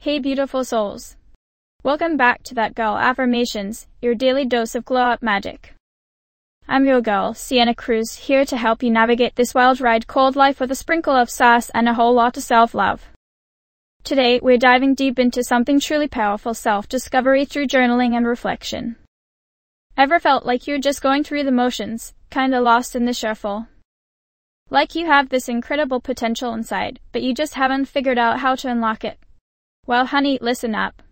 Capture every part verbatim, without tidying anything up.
Hey beautiful souls. Welcome back to That Girl Affirmations, your daily dose of glow-up magic. I'm your girl, Sienna Cruz, here to help you navigate this wild ride called life with a sprinkle of sass and a whole lot of self-love. Today, we're diving deep into something truly powerful, self-discovery through journaling and reflection. Ever felt like you're just going through the motions, kinda lost in the shuffle? Like you have this incredible potential inside, but you just haven't figured out how to unlock it? Well, honey, listen up.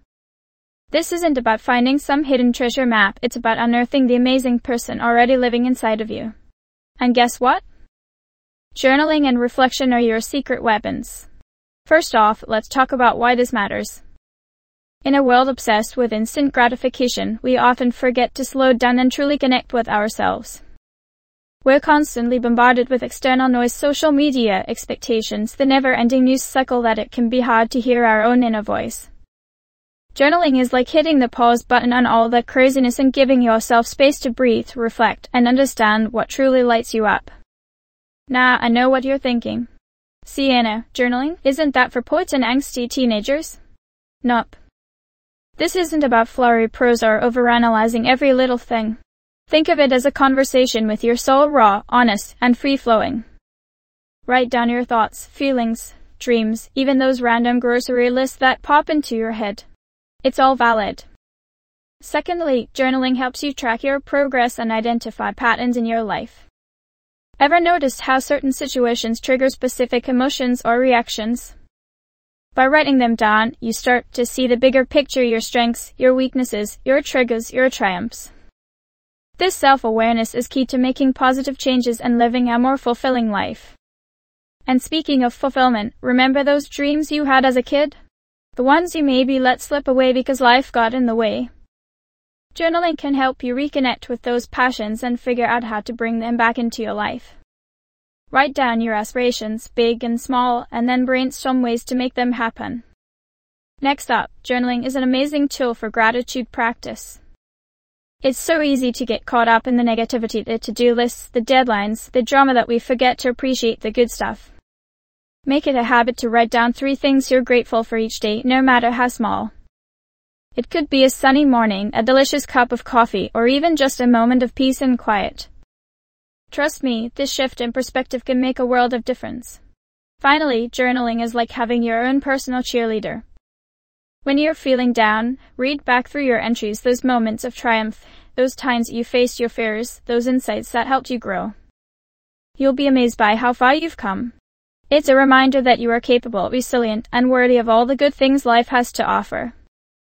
This isn't about finding some hidden treasure map, it's about unearthing the amazing person already living inside of you. And guess what? Journaling and reflection are your secret weapons. First off, let's talk about why this matters. In a world obsessed with instant gratification, we often forget to slow down and truly connect with ourselves. We're constantly bombarded with external noise, social media, expectations, the never-ending news cycle that it can be hard to hear our own inner voice. Journaling is like hitting the pause button on all that craziness and giving yourself space to breathe, reflect, and understand what truly lights you up. Nah, I know what you're thinking. Sienna, journaling, isn't that for poets and angsty teenagers? Nope. This isn't about flowery prose or overanalyzing every little thing. Think of it as a conversation with your soul, raw, honest, and free-flowing. Write down your thoughts, feelings, dreams, even those random grocery lists that pop into your head. It's all valid. Secondly, journaling helps you track your progress and identify patterns in your life. Ever noticed how certain situations trigger specific emotions or reactions? By writing them down, you start to see the bigger picture, your strengths, your weaknesses, your triggers, your triumphs. This self-awareness is key to making positive changes and living a more fulfilling life. And speaking of fulfillment, remember those dreams you had as a kid? The ones you maybe let slip away because life got in the way? Journaling can help you reconnect with those passions and figure out how to bring them back into your life. Write down your aspirations, big and small, and then brainstorm ways to make them happen. Next up, journaling is an amazing tool for gratitude practice. It's so easy to get caught up in the negativity, the to-do lists, the deadlines, the drama that we forget to appreciate the good stuff. Make it a habit to write down three things you're grateful for each day, no matter how small. It could be a sunny morning, a delicious cup of coffee, or even just a moment of peace and quiet. Trust me, this shift in perspective can make a world of difference. Finally, journaling is like having your own personal cheerleader. When you're feeling down, read back through your entries, those moments of triumph, those times you faced your fears, those insights that helped you grow. You'll be amazed by how far you've come. It's a reminder that you are capable, resilient, and worthy of all the good things life has to offer.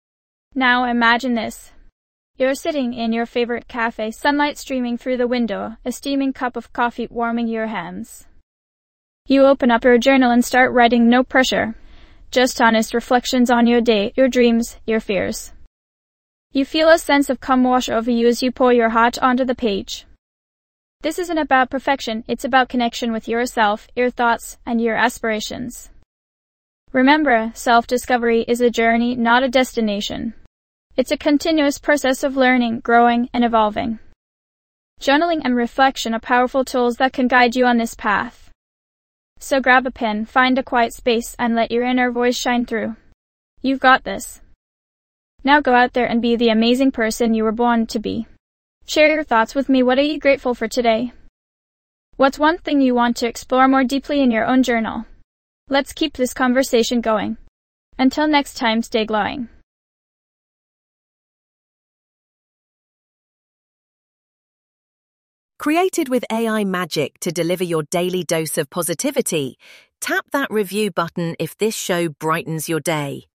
Now imagine this. You're sitting in your favorite cafe, sunlight streaming through the window, a steaming cup of coffee warming your hands. You open up your journal and start writing, no pressure. Just honest reflections on your day, your dreams, your fears. You feel a sense of calm wash over you as you pour your heart onto the page. This isn't about perfection, it's about connection with yourself, your thoughts, and your aspirations. Remember, self-discovery is a journey, not a destination. It's a continuous process of learning, growing, and evolving. Journaling and reflection are powerful tools that can guide you on this path. So grab a pen, find a quiet space, and let your inner voice shine through. You've got this. Now go out there and be the amazing person you were born to be. Share your thoughts with me. What are you grateful for today? What's one thing you want to explore more deeply in your own journal? Let's keep this conversation going. Until next time, stay glowing. Created with A I magic to deliver your daily dose of positivity, tap that review button if this show brightens your day.